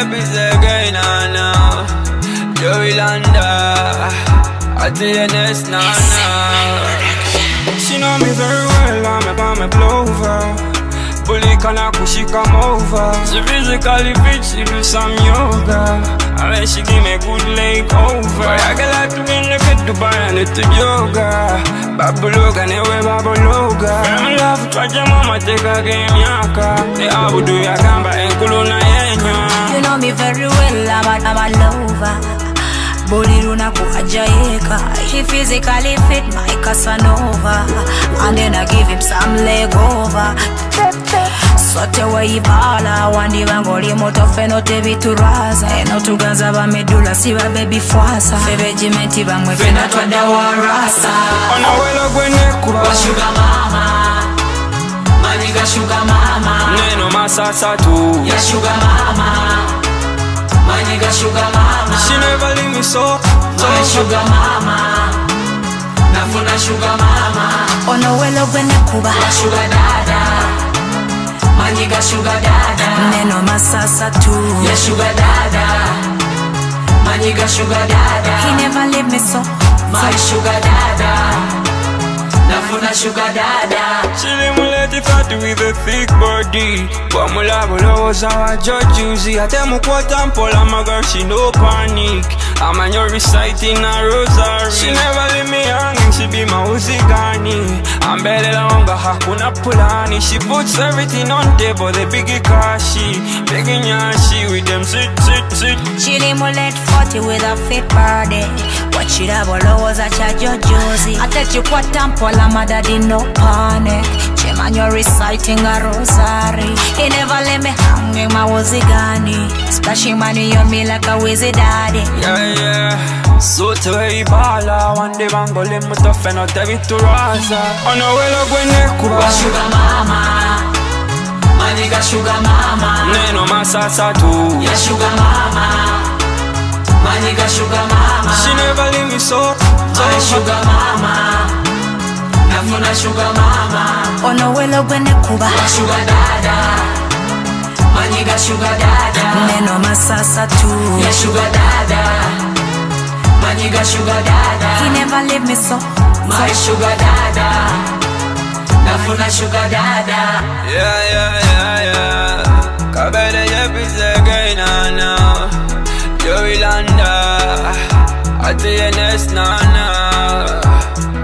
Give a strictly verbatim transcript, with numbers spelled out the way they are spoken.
busy again now. Joey Landa, I tell you next now. She know me very well, I'm about me blower. Bully kana she come over. She physically fit, she do some yoga. I bet she give me good leg over. I get like to be in the bed Dubai and it's yoga. Babuloga, newe babuloga. I'm love, try your mama take a game yaka. The abu do ya gamba and kuluna yenya. You know me very well, I'm a, I'm a lover. Bully runa kuhajayeka. He physically fit my Casanova. And then I give him some leg over. Sote wa ibala wandi bangoli moto feno tebi turaza eno tuganza ba medula si ba baby fwasa febe jimenti bamwe fena twada warasa ona welo gwene kuba wa sugar mama maniga sugar mama neno masasa tu ya sugar mama maniga sugar mama she never leave me so so my sugar mama nafuna sugar mama ona welo gwene kuba wa sugar dada Maniga sugar dada Neno masasa tu Yeah sugar dada Maniga sugar dada He never leave me so My sugar dada Nafuna sugar dada Chili muleti fatu with a thick body Wamula bulo zawa jojuzi Ate mukwata mpola my girl she no panic I'm on your reciting a rosary She never leave me hanging, she be my uzigani I'm better longer, hakuna pulani She puts everything on table, the biggie kashi Biggie nyashi with them sit, sit, sit Chili muleti forty with a fit body Wachira bulo za cha jojuzi Ate chukwata mpola my daddy no panic Chema you're reciting a rosary He never let me hanging my uzigani Splashing money on me like a wizzy daddy Yeah yeah, so to ibala Wande bangole mutofe no tebi turaza Ono welo gwene kuba Wa sugar mama Maniga sugar mama Neno masasa tu Ya sugar mama Maniga sugar mama She never leave me so, so My sugar mama Nafuna sugar mama Ono welo gwene kuba Wa sugar dada Maniga sugar dada Neno masasa tu Ya sugar dada Maniga sugar dada He never leave me so My sugar dada Nafuna sugar dada Yeah, yeah, yeah, yeah Kabede je busy again now Joey Landa I tell you next now, now